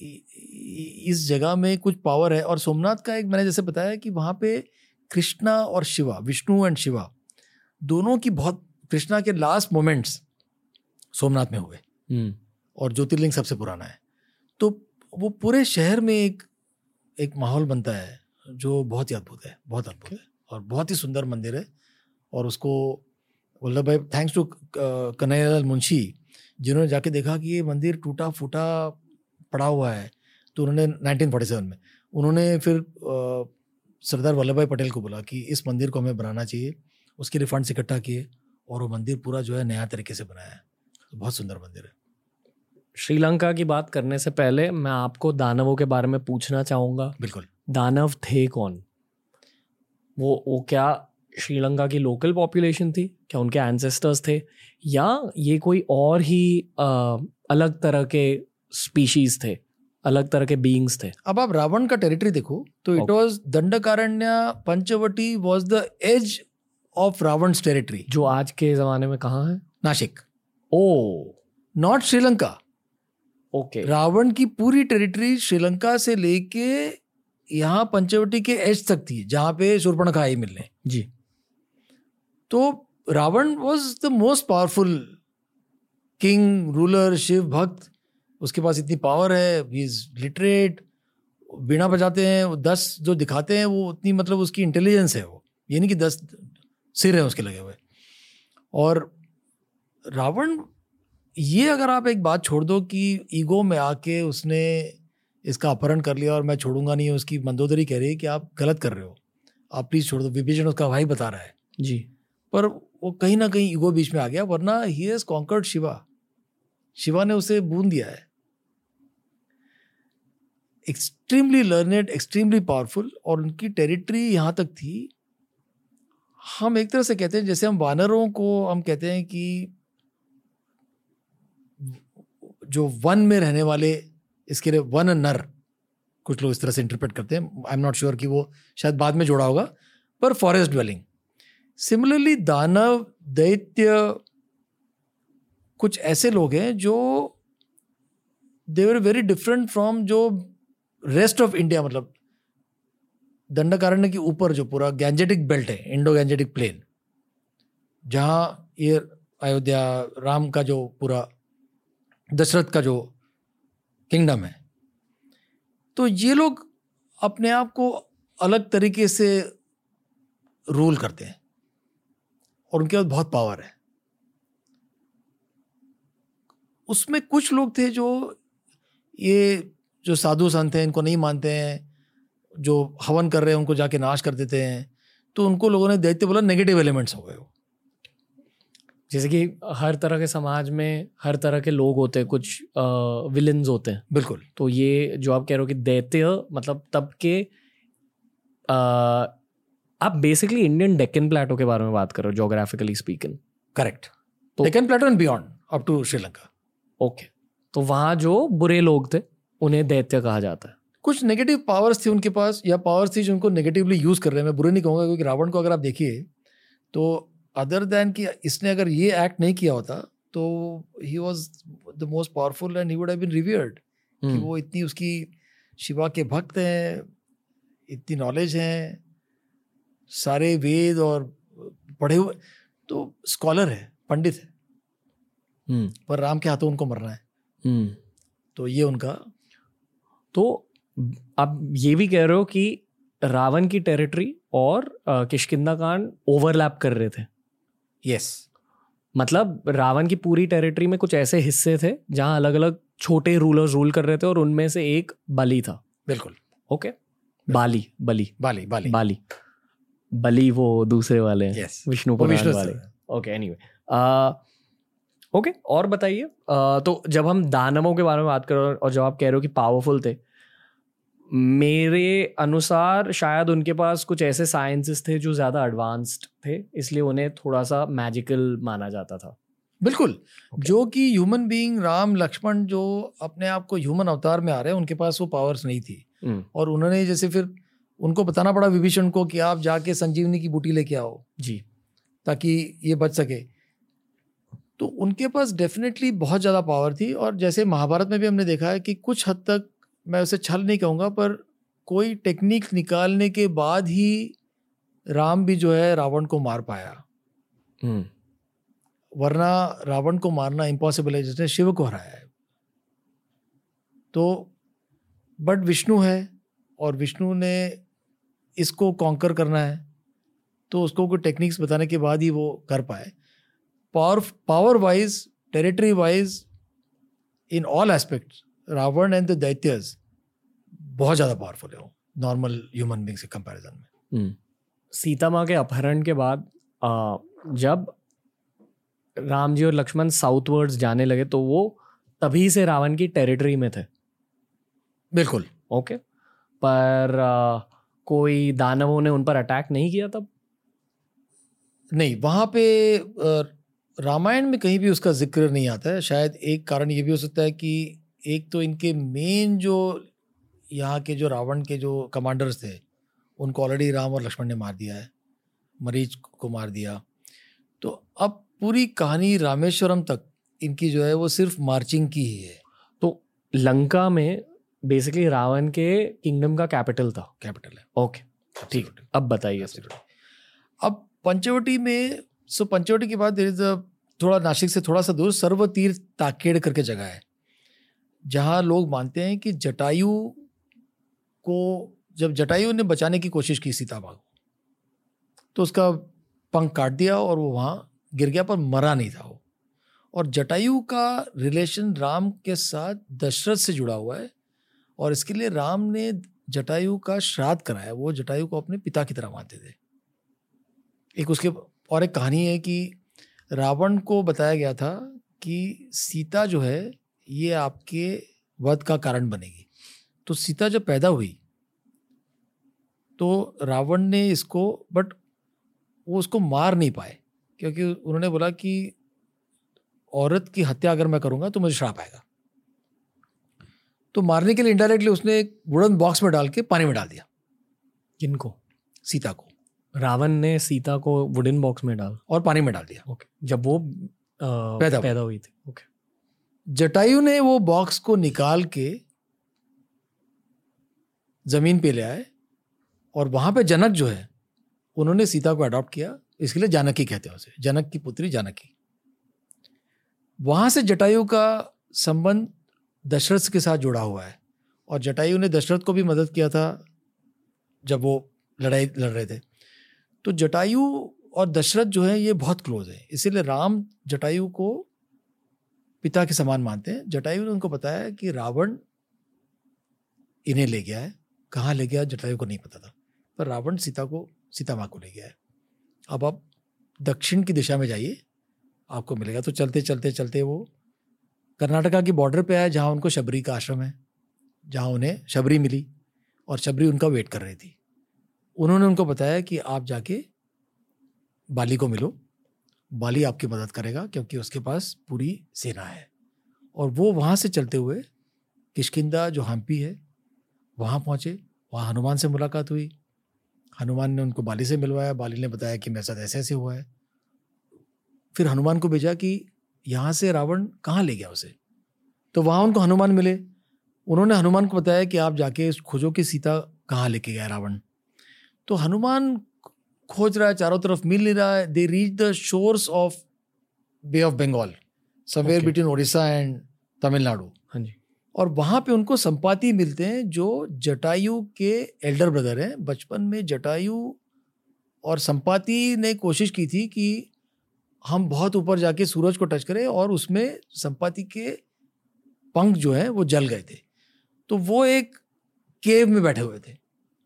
इस जगह में कुछ पावर है। और सोमनाथ का एक, मैंने जैसे बताया कि वहाँ पे कृष्णा और शिवा, विष्णु एंड शिवा दोनों की बहुत, कृष्णा के लास्ट मोमेंट्स सोमनाथ में हुए, और ज्योतिर्लिंग सबसे पुराना है। तो वो पूरे शहर में एक माहौल बनता है जो बहुत ही अद्भुत है, बहुत अद्भुत है, और बहुत ही सुंदर मंदिर है। और उसको वल्लभ भाई, थैंक्स टू कन्हैयालाल मुंशी, जिन्होंने जाके देखा कि ये मंदिर टूटा फूटा पड़ा हुआ है, तो उन्होंने 1947 में उन्होंने फिर सरदार वल्लभ भाई पटेल को बोला कि इस मंदिर को हमें बनाना चाहिए। उसके लिए फंड्स इकट्ठा किए और वो मंदिर पूरा जो है नया तरीके से बनाया है। तो बहुत सुंदर मंदिर है। श्रीलंका की बात करने से पहले मैं आपको दानवों के बारे में पूछना चाहूँगा। बिल्कुल। दानव थे कौन? वो क्या श्रीलंका की लोकल पॉपुलेशन थी? क्या उनके एंसेस्टर्स थे, या ये कोई और ही अलग तरह के स्पीशीज थे, अलग तरह के बीइंग्स थे? अब आप रावण का टेरिटरी देखो तो it was Dandakaranya, Panchavati was the edge of Ravan's territory, जो आज के जमाने में कहाँ है? Nasik. Oh, not Sri Lanka. Okay. Ravan की पूरी टेरिटरी श्रीलंका से लेके यहाँ पंचवटी के एज तक थी, जहाँ पे शूर्पणखा आई मिलने। जी। तो Ravan was the most powerful king, ruler, Shiva भक्त। उसके पास इतनी पावर है, ही इज लिटरेट, बीणा बजाते हैं, 10 जो दिखाते हैं वो उतनी, मतलब उसकी इंटेलिजेंस है। वो ये नहीं कि 10 सिर हैं उसके लगे हुए। और रावण, ये अगर आप एक बात छोड़ दो कि ईगो में आके उसने इसका अपहरण कर लिया और मैं छोड़ूंगा नहीं, उसकी मंदोदरी कह रही है कि आप गलत कर रहे हो, आप प्लीज छोड़ दो। विभीषण उसका भाई बता रहा है जी, पर वो कहीं ना कहीं ईगो बीच में आ गया, वरना he has conquered Shiva. Shiva ने उसे बूंद दिया है। एक्सट्रीमली लर्नेड, एक्सट्रीमली पावरफुल, और उनकी टेरिटरी यहाँ तक थी। हम एक तरह से कहते हैं, जैसे हम वानरों को हम कहते हैं कि जो वन में रहने वाले, इसके लिए वन नर, कुछ लोग इस तरह से इंटरप्रेट करते हैं, आई एम नॉट श्योर कि वो शायद बाद में जोड़ा होगा, पर फॉरेस्ट ड्वेलिंग। सिमिलरली दानव, दैत्य, कुछ ऐसे लोग हैं जो they were very different from जो रेस्ट ऑफ इंडिया। मतलब दंडकारण्य के ऊपर जो पूरा गैंजेटिक बेल्ट है, इंडो गैंजेटिक प्लेन, जहाँ ये अयोध्या, राम का जो पूरा, दशरथ का जो किंगडम है, तो ये लोग अपने आप को अलग तरीके से रूल करते हैं और उनके पास बहुत पावर है। उसमें कुछ लोग थे जो ये जो साधु संत हैं इनको नहीं मानते हैं, जो हवन कर रहे हैं उनको जाके नाश कर देते हैं, तो उनको लोगों ने दैत्य बोला, नेगेटिव एलिमेंट्स हो गए वो। जैसे कि हर तरह के समाज में हर तरह के लोग होते हैं, कुछ विलेंस होते हैं। बिल्कुल। तो ये जो आप कह रहे हो कि दैत्य, मतलब तब के आप बेसिकली इंडियन डेक्कन प्लेटो के बारे में बात कर रहे हो, ज्योग्राफिकली स्पीकिंग। करेक्ट। तो Deccan plateau and beyond up to Sri Lanka. Okay, तो वहाँ जो बुरे लोग थे उन्हें दैत्य कहा जाता है। कुछ नेगेटिव पावर्स थी उनके पास, या पावर्स थी जो उनको नेगेटिवली यूज कर रहे हैं। मैं बुरे नहीं कहूँगा, क्योंकि रावण को अगर आप देखिए तो अदर देन कि इसने अगर ये एक्ट नहीं किया होता तो he was the most powerful and he would have been revered. कि वो इतनी उसकी शिवा के भक्त हैं, इतनी नॉलेज है, सारे वेद और पढ़े हुए, तो स्कॉलर है, पंडित है, पर राम के हाथों उनको मरना है। तो ये उनका। तो आप ये भी कह रहे हो कि रावण की टेरिटरी और किष्किंधा कांड ओवरलैप कर रहे थे? यस, मतलब रावण की पूरी टेरिटरी में कुछ ऐसे हिस्से थे जहां अलग अलग छोटे रूलर्स रूल कर रहे थे, और उनमें से एक बलि था. बिल्कुल. ओके. बाली बाली बाली बाली बाली बलि वो दूसरे वाले हैं. Yes. विष्णु वो पुराण विष्णु वाले. से. ओके. Anyway, okay. और बताइए, तो जब हम दानवों के बारे में बात कर रहे हो और जब आप कह रहे हो कि पावरफुल थे, मेरे अनुसार शायद उनके पास कुछ ऐसे साइंसेस थे जो ज़्यादा एडवांस्ड थे, इसलिए उन्हें थोड़ा सा मैजिकल माना जाता था. बिल्कुल. जो कि ह्यूमन बीइंग राम लक्ष्मण जो अपने आप को ह्यूमन अवतार में आ रहे हैं, उनके पास वो पावर्स नहीं थी. और उन्होंने जैसे फिर उनको बताना पड़ा विभीषण को कि आप जाके संजीवनी की बूटी लेके आओ जी, ताकि ये बच सके. तो उनके पास डेफिनेटली बहुत ज़्यादा पावर थी. और जैसे महाभारत में भी हमने देखा है कि कुछ हद तक, मैं उसे छल नहीं कहूँगा, पर कोई टेक्निक निकालने के बाद ही राम भी जो है रावण को मार पाया. वरना रावण को मारना इम्पॉसिबल है, जिसने शिव को हराया है. तो बट विष्णु है, और विष्णु ने इसको कॉन्कर करना है, तो उसको कोई टेक्निक्स बताने के बाद ही वो कर पाए. Power wise, territory wise, in all aspects, Ravana and the दैत्यज बहुत ज़्यादा पावरफुल है वो नॉर्मल ह्यूमन बीइंग से कंपैरिजन में. सीता माँ के अपहरण के बाद जब राम जी और लक्ष्मण साउथवर्ड्स जाने लगे, तो वो तभी से रावण की टेरिटरी में थे. बिल्कुल. ओके. पर कोई दानवों ने उन पर अटैक नहीं किया तब? नहीं, वहाँ पे रामायण में कहीं भी उसका जिक्र नहीं आता है. शायद एक कारण ये भी हो सकता है कि एक तो इनके मेन जो यहाँ के जो रावण के जो कमांडर्स थे, उनको ऑलरेडी राम और लक्ष्मण ने मार दिया है, मरीच को मार दिया. तो अब पूरी कहानी रामेश्वरम तक इनकी जो है वो सिर्फ मार्चिंग की ही है. तो लंका में बेसिकली रावण के किंगडम का कैपिटल था. कैपिटल है. ओके, ठीक. अब बताइए. अब पंचवटी में, पंचवटी के बाद थोड़ा नासिक से थोड़ा सा दूर सर्वतीर्थ ताकेड़ करके जगह है, जहाँ लोग मानते हैं कि जटायु को, जब जटायु ने बचाने की कोशिश की सीता माँ को, तो उसका पंख काट दिया और वो वहाँ गिर गया, पर मरा नहीं था वो. और जटायु का रिलेशन राम के साथ दशरथ से जुड़ा हुआ है, और इसके लिए राम ने जटायु का श्राद्ध कराया. वो जटायु को अपने पिता की तरह मानते थे. एक उसके और एक कहानी है कि रावण को बताया गया था कि सीता जो है ये आपके वध का कारण बनेगी. तो सीता जब पैदा हुई तो रावण ने इसको, बट वो उसको मार नहीं पाए, क्योंकि उन्होंने बोला कि औरत की हत्या अगर मैं करूंगा तो मुझे श्राप आएगा. तो मारने के लिए इनडायरेक्टली उसने एक वुडन बॉक्स में डाल के पानी में डाल दिया. किनको? सीता को. रावण ने सीता को वुडन बॉक्स में डाल और पानी में डाल दिया. ओके. जब वो पैदा हुई थी. ओके. जटायु ने वो बॉक्स को निकाल के जमीन पे ले आए, और वहां पे जनक जो है उन्होंने सीता को अडॉप्ट किया. इसके लिए जानकी कहते हैं उसे, जनक की पुत्री जानकी. वहां से जटायु का संबंध दशरथ के साथ जुड़ा हुआ है, और जटायु ने दशरथ को भी मदद किया था जब वो लड़ाई लड़ रहे थे. तो जटायु और दशरथ जो है ये बहुत क्लोज है, इसीलिए राम जटायु को पिता के समान मानते हैं. जटायु ने उनको बताया कि रावण इन्हें ले गया है. कहाँ ले गया जटायु को नहीं पता था, पर रावण सीता माँ को ले गया है. अब आप दक्षिण की दिशा में जाइए, आपको मिलेगा. तो चलते चलते चलते वो कर्नाटका की बॉर्डर पे आए, जहाँ उनको शबरी का आश्रम है, जहाँ उन्हें शबरी मिली, और शबरी उनका वेट कर रही थी. उन्होंने उनको बताया कि आप जाके बाली को मिलो, बाली आपकी मदद करेगा क्योंकि उसके पास पूरी सेना है. और वो वहाँ से चलते हुए किष्किंधा जो हम्पी है वहाँ पहुँचे. वहाँ हनुमान से मुलाकात हुई. हनुमान ने उनको बाली से मिलवाया. बाली ने बताया कि मेरे साथ ऐसे ऐसे हुआ है. फिर हनुमान को भेजा कि यहाँ से रावण कहाँ ले गया उसे. तो वहाँ उनको हनुमान मिले. उन्होंने हनुमान को बताया कि आप जाके खोजो कि सीता कहाँ लेके गया रावण. तो हनुमान खोज रहा है, चारों तरफ मिल नहीं रहा है. They reach the shores of Bay of Bengal, somewhere between Orissa and Tamil Nadu. हाँ जी. और वहाँ पे उनको संपाति मिलते हैं जो जटायु के एल्डर ब्रदर हैं. बचपन में जटायु और संपाति ने कोशिश की थी कि हम बहुत ऊपर जाके सूरज को टच करें और उसमें संपाति के पंख जो है वो जल गए थे। तो वो एक केव में बैठे हुए थे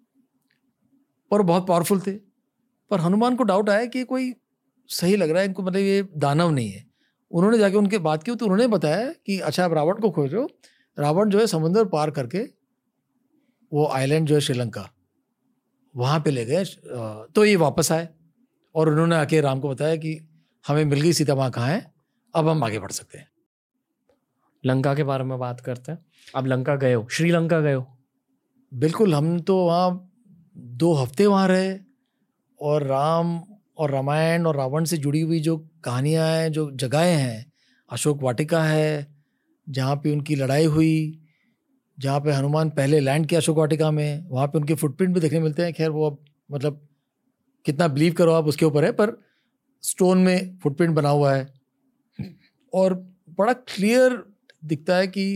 पर बहुत पावरफुल थे। पर हनुमान को डाउट आया कि कोई सही लग रहा है इनको, मतलब ये दानव नहीं है। उन्होंने जाके उनके बात की तो उन्होंने बताया कि अच्छा आप रावण को खोजो। रावण जो है समुद्र पार करके वो आइलैंड जो है श्रीलंका वहाँ पे ले गए। तो ये वापस आए और उन्होंने आके राम को बताया कि हमें मिल गई सीता माँ कहाँ है, अब हम आगे बढ़ सकते हैं। लंका के बारे में बात करते हैं। अब लंका गए हो, श्रीलंका गए हो? बिल्कुल, हम तो वहाँ 2 हफ्ते वहाँ रहे और राम और रामायण और रावण से जुड़ी हुई जो कहानियाँ हैं, जो जगहें हैं, अशोक वाटिका है जहाँ पे उनकी लड़ाई हुई, जहाँ पे हनुमान पहले लैंड किया अशोक वाटिका में, वहाँ पे उनके फुटप्रिंट भी देखने मिलते हैं। खैर वो अब मतलब कितना बिलीव करो आप उसके ऊपर है, पर स्टोन में फुटप्रिंट बना हुआ है और बड़ा क्लियर दिखता है कि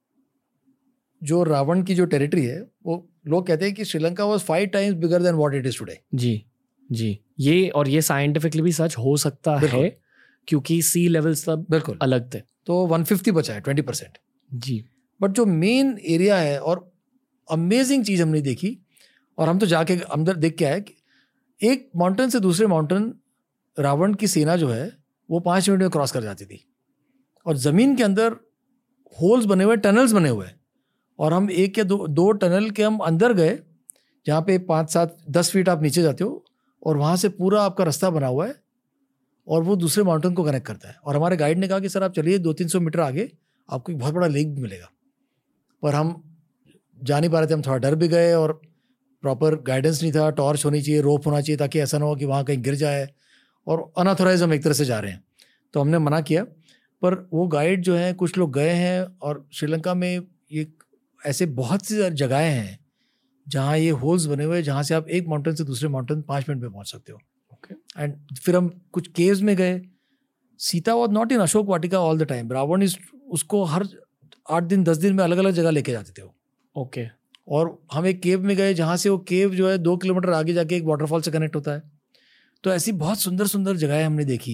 जो रावण की जो टेरिटरी है वो लोग कहते हैं कि Sri Lanka was 5 times bigger than what it is today. जी ये साइंटिफिकली भी सच हो सकता है क्योंकि सी लेवल्स तब बिल्कुल अलग थे। तो 150 बचा है, 20%। जी, बट जो मेन एरिया है और अमेजिंग चीज़ हमने देखी और हम तो जाके अंदर देख के आए कि एक माउंटेन से दूसरे माउंटेन रावण की सेना जो है वो 5 मिनट में क्रॉस कर जाती थी और ज़मीन के अंदर होल्स बने हुए, टनल्स बने हुए, और हम 1 या 2 टनल के हम अंदर गए जहाँ पे 5, 7, 10 फीट आप नीचे जाते हो और वहाँ से पूरा आपका रास्ता बना हुआ है और वो दूसरे माउंटेन को कनेक्ट करता है। और हमारे गाइड ने कहा कि सर आप चलिए 200-300 मीटर आगे आपको एक बहुत बड़ा लेक भी मिलेगा, पर हम जा नहीं पा रहे थे। हम थोड़ा डर भी गए और प्रॉपर गाइडेंस नहीं था। टॉर्च होनी चाहिए, रोप होना चाहिए ताकि ऐसा ना हो कि वहाँ कहीं गिर जाए, और अनऑथोराइज हम एक तरह से जा रहे हैं, तो हमने मना किया। पर वो गाइड जो हैं, कुछ लोग गए हैं और श्रीलंका में ये ऐसे बहुत सी जगहें हैं जहाँ ये होल्स बने हुए हैं जहाँ से आप एक माउंटेन से दूसरे माउंटेन 5 मिनट में पहुँच सकते हो। एंड फिर हम कुछ केव्स में गए। Sita was not in Ashok Vatika all the time. Ravana उसको हर 8 दिन 10 दिन में अलग अलग जगह लेके जाते थे वो। ओके। और हम एक केव में गए जहाँ से वो केव जो है 2 किलोमीटर आगे जाके एक वाटरफॉल से कनेक्ट होता है। तो ऐसी बहुत सुंदर सुंदर जगहें हमने देखी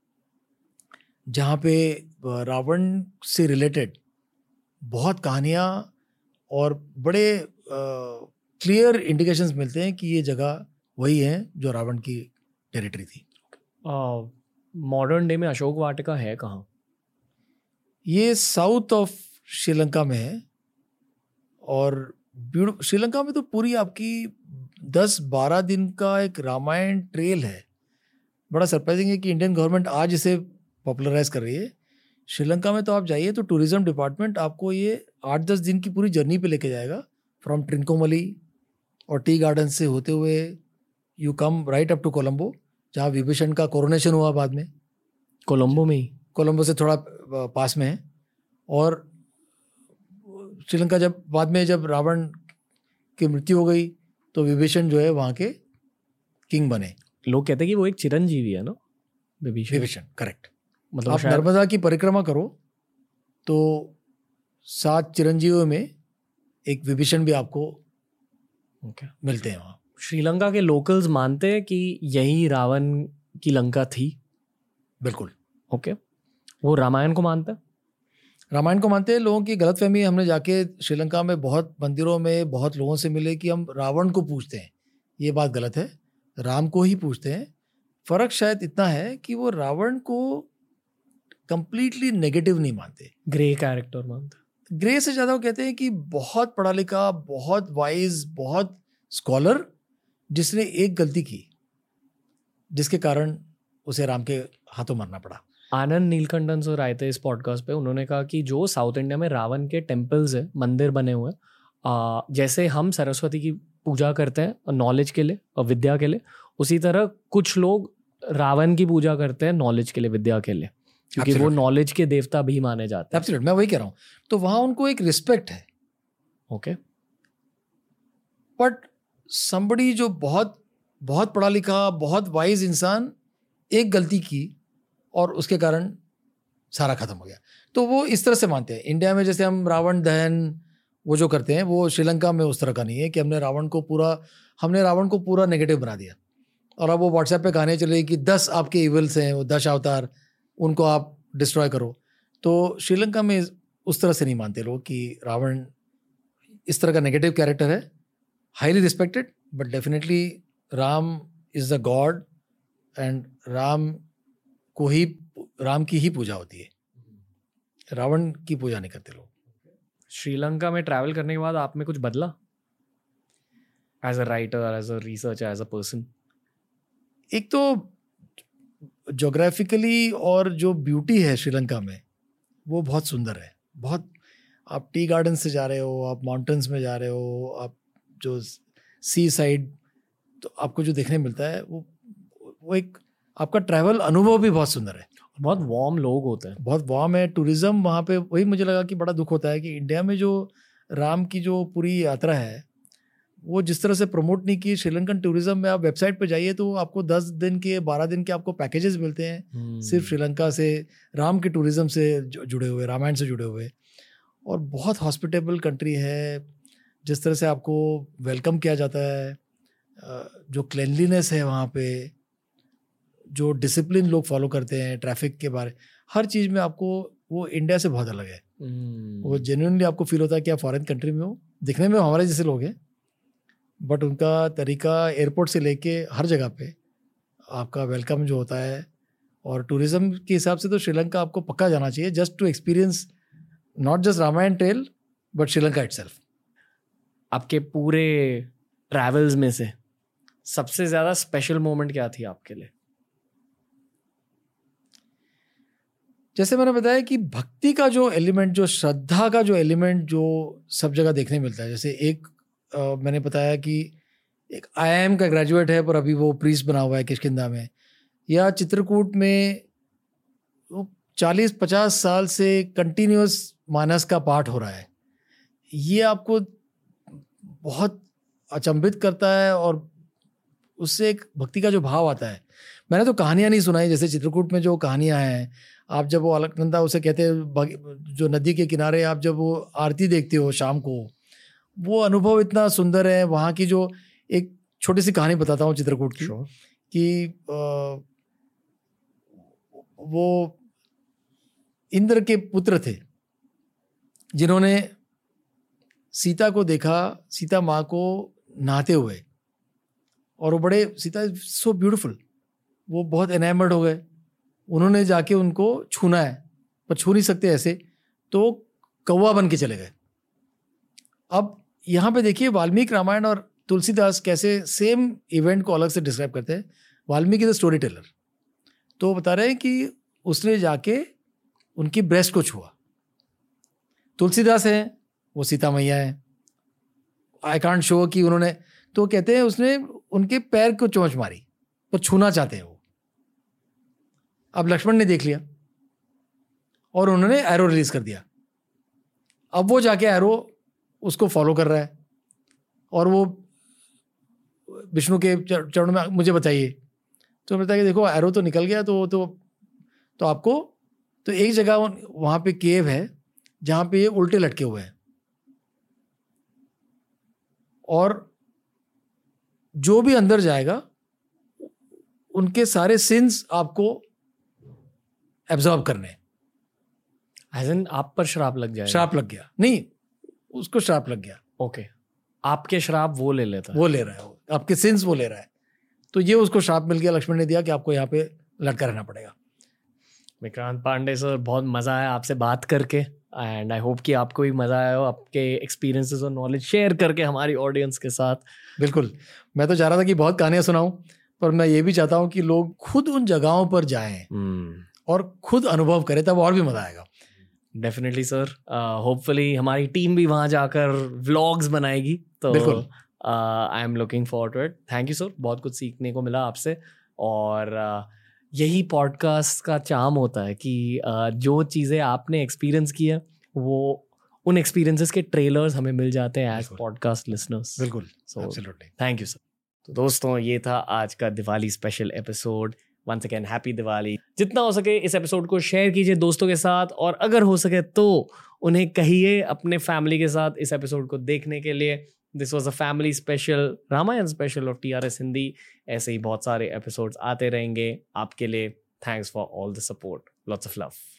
जहाँ पे रावण से रिलेटेड बहुत कहानियाँ और बड़े क्लियर इंडिकेशंस मिलते हैं कि ये जगह वही है जो रावण की टेरिटरी थी। मॉडर्न डे में अशोक वाटिका है कहाँ? ये साउथ ऑफ श्रीलंका में है और श्रीलंका में तो पूरी आपकी 10-12 दिन का एक रामायण ट्रेल है। बड़ा सरप्राइजिंग है कि इंडियन गवर्नमेंट आज इसे पॉपुलराइज कर रही है। श्रीलंका में तो आप जाइए तो टूरिज्म डिपार्टमेंट आपको ये 8-10 दिन की पूरी जर्नी पे लेके जाएगा, फ्रॉम ट्रिंकोमली और टी गार्डन से होते हुए you come right up to Colombo, जहाँ विभीषण का कोरोनेशन हुआ बाद में। कोलंबो में ही? कोलंबो से थोड़ा पास में है। और श्रीलंका जब बाद में जब रावण की मृत्यु हो गई तो विभीषण जो है वहाँ के किंग बने। लोग कहते हैं कि वो एक चिरंजीवी है ना, विभीषण। करेक्ट। मतलब आप नर्मदा की परिक्रमा करो तो 7 चिरंजीवियों में एक विभीषण भी आपको मिलते हैं वहाँ। श्रीलंका के लोकल्स मानते हैं कि यही रावण की लंका थी? बिल्कुल। ओके। वो रामायण को मानते हैं? रामायण को मानते हैं। लोगों की गलतफहमी, हमने जाके श्रीलंका में बहुत मंदिरों में बहुत लोगों से मिले कि हम रावण को पूजते हैं। ये बात गलत है, राम को ही पूजते हैं। फ़र्क शायद इतना है कि वो रावण को कंप्लीटली नेगेटिव नहीं मानते, ग्रे कैरेक्टर मानते। ग्रे से ज़्यादा वो कहते हैं कि बहुत पढ़ा लिखा, बहुत वाइज, बहुत स्कॉलर, जिसने एक गलती की जिसके कारण उसे राम के हाथों मरना पड़ा। आनंद नीलकंठन सर आए थे इस पॉडकास्ट पे, उन्होंने कहा कि जो साउथ इंडिया में रावण के टेम्पल्स है, मंदिर बने हुए हैं, जैसे हम सरस्वती की पूजा करते हैं नॉलेज के लिए और विद्या के लिए, उसी तरह कुछ लोग रावण की पूजा करते हैं नॉलेज के लिए, विद्या के लिए, क्योंकि वो नॉलेज के देवता भी माने जाते हैं। एब्सोल्यूट, मैं वही कह रहा हूँ। तो वहाँ उनको एक रिस्पेक्ट है। ओके। बट समबडी जो बहुत बहुत पढ़ा लिखा, बहुत वाइज इंसान, एक गलती की और उसके कारण सारा खत्म हो गया, तो वो इस तरह से मानते हैं। इंडिया में जैसे हम रावण दहन वो जो करते हैं, वो श्रीलंका में उस तरह का नहीं है कि हमने रावण को पूरा नेगेटिव बना दिया। और अब वो व्हाट्सएप पे कहानी चल रही कि 10 आपके इविल्स हैं, वो 10 अवतार, उनको आप डिस्ट्रॉय करो। तो श्रीलंका में उस तरह से नहीं मानते लोग कि रावण इस तरह का नेगेटिव कैरेक्टर है, highly respected, but definitely Ram is the god and Ram की ही पूजा होती है, रावण की पूजा नहीं करते लोग। श्रीलंका में ट्रैवल करने के बाद आप में कुछ बदला as a writer, as a researcher, as a person? एक तो ज्योग्राफिकली और जो ब्यूटी है श्रीलंका में वो बहुत सुंदर है, बहुत। आप टी गार्डन से जा रहे हो, आप माउंटेन्स में जा रहे हो, आप जो सी साइड, तो आपको जो देखने मिलता है वो एक आपका ट्रैवल अनुभव भी बहुत सुंदर है। बहुत वार्म लोग होते हैं, बहुत वार्म है। टूरिज्म वहाँ पे, वही मुझे लगा कि बड़ा दुख होता है कि इंडिया में जो राम की जो पूरी यात्रा है वो जिस तरह से प्रमोट नहीं की, श्रीलंकन टूरिज्म में आप वेबसाइट पे जाइए तो आपको 10 दिन के 12 दिन के आपको पैकेजेस मिलते हैं सिर्फ श्रीलंका से, राम के टूरिज्म से जुड़े हुए, रामायण से जुड़े हुए। और बहुत हॉस्पिटेबल कंट्री है, जिस तरह से आपको वेलकम किया जाता है, जो क्लेनलीनेस है वहाँ पे, जो डिसिप्लिन लोग फॉलो करते हैं ट्रैफिक के बारे, हर चीज़ में आपको वो इंडिया से बहुत अलग है। वो जेन्युइनली आपको फील होता है कि आप फॉरेन कंट्री में हो। दिखने में हमारे जैसे लोग हैं, बट उनका तरीका एयरपोर्ट से लेके हर जगह पे आपका वेलकम जो होता है, और टूरिज्म के हिसाब से तो श्रीलंका आपको पक्का जाना चाहिए, just to experience not just Ramayan trail but Sri Lanka itself. आपके पूरे ट्रैवल्स में से सबसे ज़्यादा स्पेशल मोमेंट क्या थी आपके लिए? जैसे मैंने बताया कि भक्ति का जो एलिमेंट, जो श्रद्धा का जो एलिमेंट जो सब जगह देखने मिलता है। जैसे एक मैंने बताया कि एक IIM का ग्रेजुएट है पर अभी वो प्रीस्ट बना हुआ है किष्किंधा में, या चित्रकूट में 40-50 साल से कंटिन्यूस मानस का पाठ हो रहा है। ये आपको बहुत अचंभित करता है और उससे एक भक्ति का जो भाव आता है। मैंने तो कहानियाँ नहीं सुनाई, जैसे चित्रकूट में जो कहानियाँ हैं, आप जब वो अलकनंदा उसे कहते हैं, जो नदी के किनारे आप जब वो आरती देखते हो शाम को, वो अनुभव इतना सुंदर है। वहाँ की जो एक छोटी सी कहानी बताता हूँ चित्रकूट की, कि वो इंद्र के पुत्र थे जिन्होंने सीता को देखा, सीता माँ को नहाते हुए, और वो बड़े, सीता इज सो ब्यूटीफुल, वो बहुत एनामर्ड हो गए। उन्होंने जाके उनको छूना है पर छू नहीं सकते ऐसे, तो कौवा बन के चले गए। अब यहाँ पे देखिए वाल्मीकि रामायण और तुलसीदास कैसे सेम इवेंट को अलग से डिस्क्राइब करते हैं। वाल्मीकि द स्टोरी टेलर, तो बता रहे हैं कि उसने जाके उनकी ब्रेस्ट को छुआ। तुलसीदास है, वो सीता मैया है, आई कांट शो कि उन्होंने, तो कहते हैं उसने उनके पैर को चोंच मारी, पर छूना चाहते हैं वो। अब लक्ष्मण ने देख लिया और उन्होंने एरो रिलीज कर दिया। अब वो जाके एरो उसको फॉलो कर रहा है और वो विष्णु के चरणों में, मुझे बताइए। तो बताया कि देखो एरो तो निकल गया, तो आपको, तो एक जगह वहाँ पे केव है जहाँ पे ये उल्टे लटके हुए हैं, और जो भी अंदर जाएगा उनके सारे सिंस आपको एब्जॉर्ब करने। एज इन आप पर श्राप लग जाएगा? श्राप लग गया नहीं, उसको श्राप लग गया। ओके, आपके श्राप वो ले लेता है? वो ले रहा है, आपके सिंस वो ले रहा है। तो ये उसको श्राप मिल गया, लक्ष्मण ने दिया कि आपको यहाँ पे लटका रहना पड़ेगा। विक्रांत पांडे सर, बहुत मज़ा आया आपसे बात करके, एंड आई होप कि आपको भी मज़ा आया हो आपके एक्सपीरियंसेस और नॉलेज शेयर करके हमारी ऑडियंस के साथ। बिल्कुल, मैं तो चाह रहा था कि बहुत कहानियाँ सुनाऊं, पर मैं ये भी चाहता हूँ कि लोग खुद उन जगहों पर जाएं और खुद अनुभव करें, तब और भी मज़ा आएगा। डेफिनेटली सर, होपफुली हमारी टीम भी वहाँ जाकर व्लॉग्स बनाएगी, तो बिल्कुल, I am looking forward to it. Thank you sir, बहुत कुछ सीखने को मिला आपसे, और यही पॉडकास्ट का चार्म होता है कि जो चीज़ें आपने एक्सपीरियंस की है वो उन एक्सपीरियंसेस के ट्रेलर्स हमें मिल जाते हैं एज पॉडकास्ट लिसनर्स। बिल्कुल, सो थैंक यू सर। तो दोस्तों, ये था आज का Diwali special episode. Once again happy Diwali. जितना हो सके इस एपिसोड को शेयर कीजिए दोस्तों के साथ, और अगर हो सके तो उन्हें कहिए अपने फैमिली के साथ इस एपिसोड को देखने के लिए। This was a family special, Ramayan special of TRS Hindi. ऐसे ही बहुत सारे एपिसोड्स आते रहेंगे आपके लिए. Thanks for all the support. Lots of love.